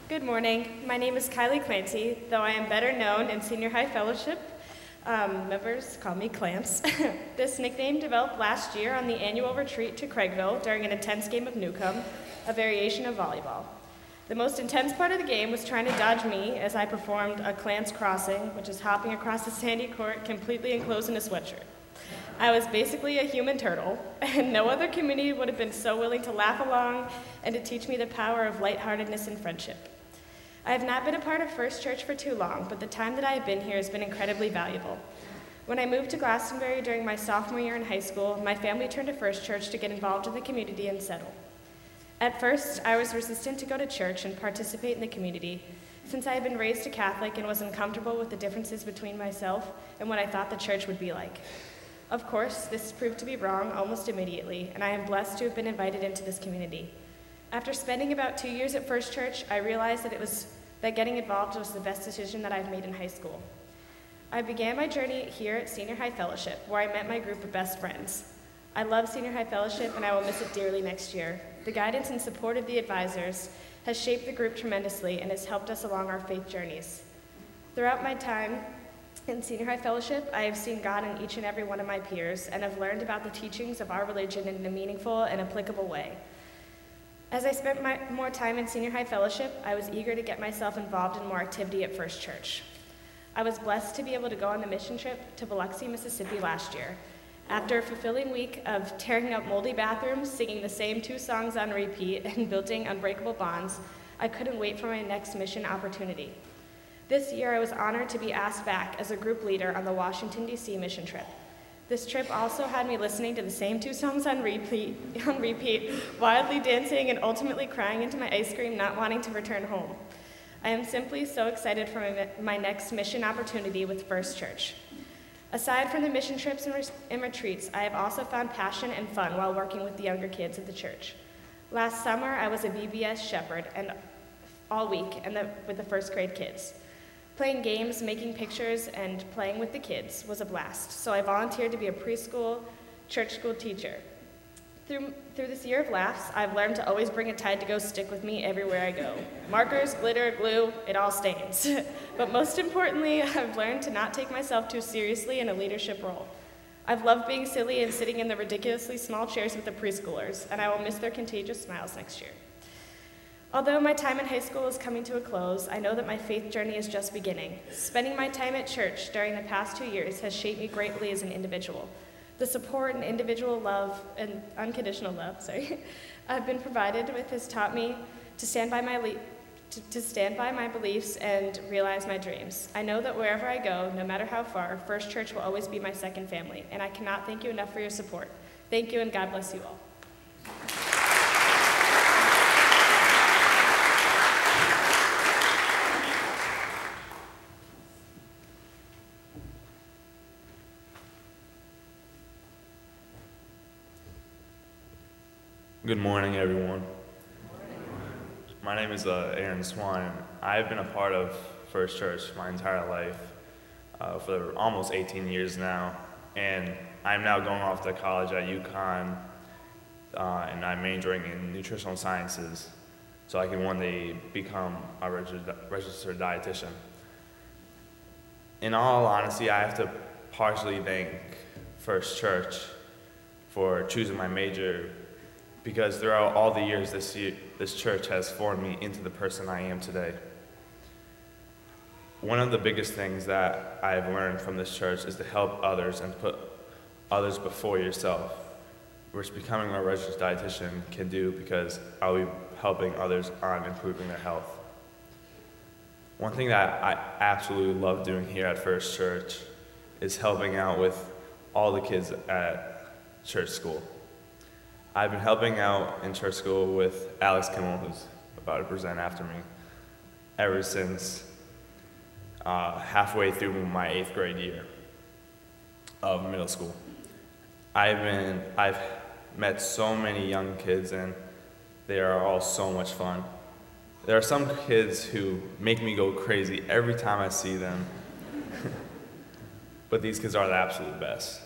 Good morning. My name is Kylie Clancy, though I am better known in Senior High Fellowship. Members call me Clamps. This nickname developed last year on the annual retreat to Craigville during an intense game of Newcomb, a variation of volleyball. The most intense part of the game was trying to dodge me as I performed a Clance crossing, which is hopping across the sandy court completely enclosed in a sweatshirt. I was basically a human turtle, and no other community would have been so willing to laugh along and to teach me the power of lightheartedness and friendship. I have not been a part of First Church for too long, but the time that I have been here has been incredibly valuable. When I moved to Glastonbury during my sophomore year in high school, my family turned to First Church to get involved in the community and settle. At first, I was resistant to go to church and participate in the community, since I had been raised a Catholic and was uncomfortable with the differences between myself and what I thought the church would be like. Of course, this proved to be wrong almost immediately, and I am blessed to have been invited into this community. After spending about 2 years at First Church, I realized that getting involved was the best decision that I've made in high school. I began my journey here at Senior High Fellowship, where I met my group of best friends. I love Senior High Fellowship, and I will miss it dearly next year. The guidance and support of the advisors has shaped the group tremendously and has helped us along our faith journeys. Throughout my time in Senior High Fellowship, I have seen God in each and every one of my peers and have learned about the teachings of our religion in a meaningful and applicable way. As I spent more time in Senior High Fellowship, I was eager to get myself involved in more activity at First Church. I was blessed to be able to go on the mission trip to Biloxi, Mississippi last year. After a fulfilling week of tearing up moldy bathrooms, singing the same 2 songs on repeat, and building unbreakable bonds, I couldn't wait for my next mission opportunity. This year, I was honored to be asked back as a group leader on the Washington, D.C. mission trip. This trip also had me listening to the same 2 songs on repeat, wildly dancing and ultimately crying into my ice cream, not wanting to return home. I am simply so excited for my next mission opportunity with First Church. Aside from the mission trips and retreats, I have also found passion and fun while working with the younger kids at the church. Last summer, I was a VBS shepherd all week with the first grade kids. Playing games, making pictures, and playing with the kids was a blast, so I volunteered to be a preschool, church school teacher. Through this year of laughs, I've learned to always bring a Tide to Go stick with me everywhere I go. Markers, glitter, glue, it all stains. But most importantly, I've learned to not take myself too seriously in a leadership role. I've loved being silly and sitting in the ridiculously small chairs with the preschoolers, and I will miss their contagious smiles next year. Although my time in high school is coming to a close, I know that my faith journey is just beginning. Spending my time at church during the past 2 years has shaped me greatly as an individual. The support and individual love and unconditional love, I've been provided with has taught me to stand by my beliefs and realize my dreams. I know that wherever I go, no matter how far, First Church will always be my second family, and I cannot thank you enough for your support. Thank you, and God bless you all. Good morning, everyone. My name is Aaron Swan. I've been a part of First Church my entire life for almost 18 years now, and I'm now going off to college at UConn, and I'm majoring in nutritional sciences, so I can one day become a registered dietitian. In all honesty, I have to partially thank First Church for choosing my major, because throughout all the years this church has formed me into the person I am today. One of the biggest things that I've learned from this church is to help others and put others before yourself, which becoming a registered dietitian can do, because I'll be helping others on improving their health. One thing that I absolutely love doing here at First Church is helping out with all the kids at church school. I've been helping out in church school with Alex Kimmel, who's about to present after me, ever since halfway through my 8th grade year of middle school. I've met so many young kids, and they are all so much fun. There are some kids who make me go crazy every time I see them, but these kids are the absolute best.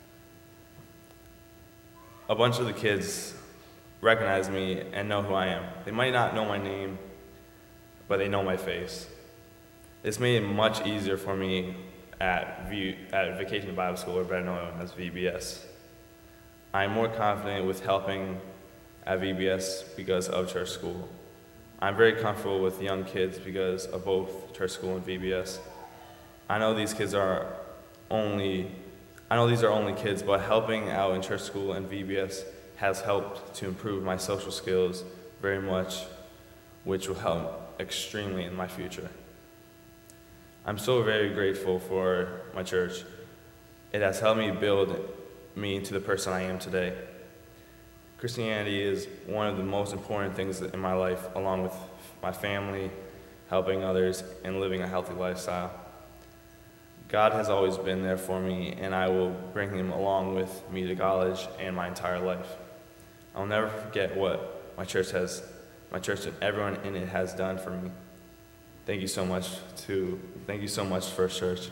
A bunch of the kids recognize me and know who I am. They might not know my name, but they know my face. This made it much easier for me at Vacation Bible School, or better known as VBS. I'm more confident with helping at VBS because of church school. I'm very comfortable with young kids because of both church school and VBS. I know these are only kids, but helping out in church school and VBS has helped to improve my social skills very much, which will help extremely in my future. I'm so very grateful for my church. It has helped me build me to the person I am today. Christianity is one of the most important things in my life, along with my family, helping others, and living a healthy lifestyle. God has always been there for me, and I will bring him along with me to college and my entire life. I'll never forget what my church and everyone in it has done for me. Thank you so much, First Church.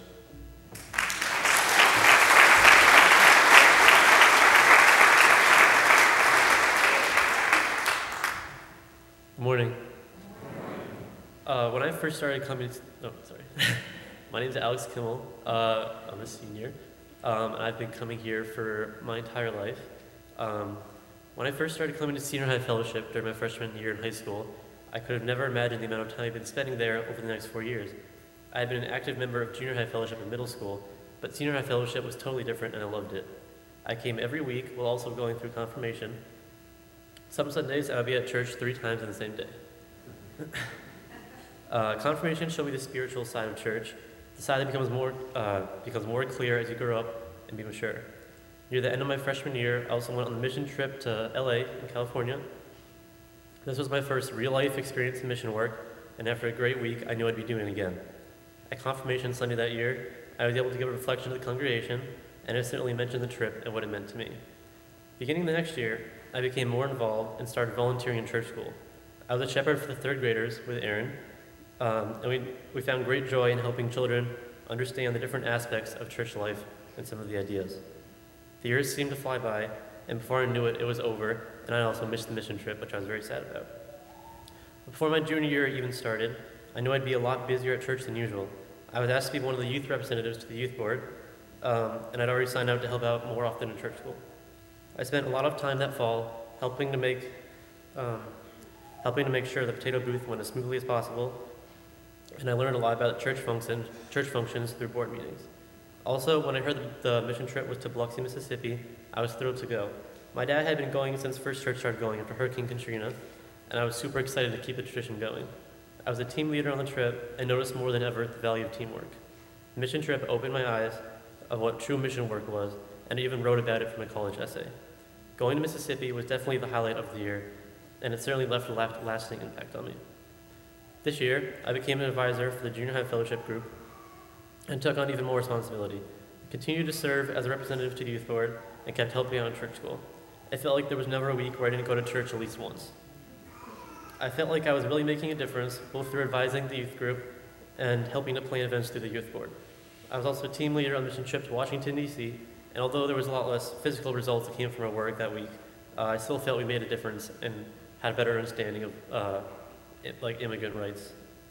Good morning. When I first started coming to, my name is Alex Kimmel. I'm a senior, and I've been coming here for my entire life. When I first started coming to Senior High Fellowship during my freshman year in high school, I could have never imagined the amount of time I've been spending there over the next 4 years. I had been an active member of Junior High Fellowship in middle school, but Senior High Fellowship was totally different and I loved it. I came every week while also going through confirmation. Some Sundays I would be at church 3 times in the same day. Confirmation showed me the spiritual side of church, the side that becomes more clear as you grow up and be mature. Near the end of my freshman year, I also went on a mission trip to LA in California. This was my first real-life experience in mission work, and after a great week, I knew I'd be doing it again. At Confirmation Sunday that year, I was able to give a reflection to the congregation, and instantly mentioned the trip and what it meant to me. Beginning the next year, I became more involved and started volunteering in church school. I was a shepherd for the 3rd graders with Aaron, and we found great joy in helping children understand the different aspects of church life and some of the ideas. The years seemed to fly by, and before I knew it, it was over, and I also missed the mission trip, which I was very sad about. Before my junior year even started, I knew I'd be a lot busier at church than usual. I was asked to be one of the youth representatives to the youth board, and I'd already signed out to help out more often in church school. I spent a lot of time that fall helping to make sure the potato booth went as smoothly as possible, and I learned a lot about church functions through board meetings. Also, when I heard the mission trip was to Biloxi, Mississippi, I was thrilled to go. My dad had been going since First Church started going after Hurricane Katrina, and I was super excited to keep the tradition going. I was a team leader on the trip and noticed more than ever the value of teamwork. The mission trip opened my eyes of what true mission work was, and I even wrote about it for my college essay. Going to Mississippi was definitely the highlight of the year, and it certainly left a lasting impact on me. This year, I became an advisor for the Junior High Fellowship group and took on even more responsibility. I continued to serve as a representative to the youth board and kept helping out in church school. I felt like there was never a week where I didn't go to church at least once. I felt like I was really making a difference, both through advising the youth group and helping to plan events through the youth board. I was also a team leader on a mission trip to Washington, D.C., and although there was a lot less physical results that came from our work that week, I still felt we made a difference and had a better understanding of immigrant rights.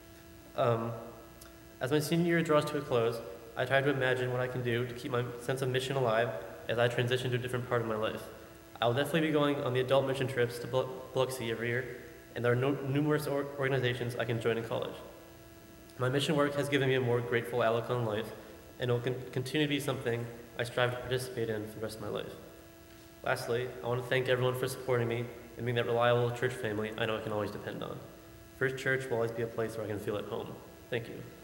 As my senior year draws to a close, I try to imagine what I can do to keep my sense of mission alive as I transition to a different part of my life. I will definitely be going on the adult mission trips to Biloxi every year, and there are numerous organizations I can join in college. My mission work has given me a more grateful outlook on life, and it will continue to be something I strive to participate in for the rest of my life. Lastly, I want to thank everyone for supporting me and being that reliable church family I know I can always depend on. First Church will always be a place where I can feel at home. Thank you.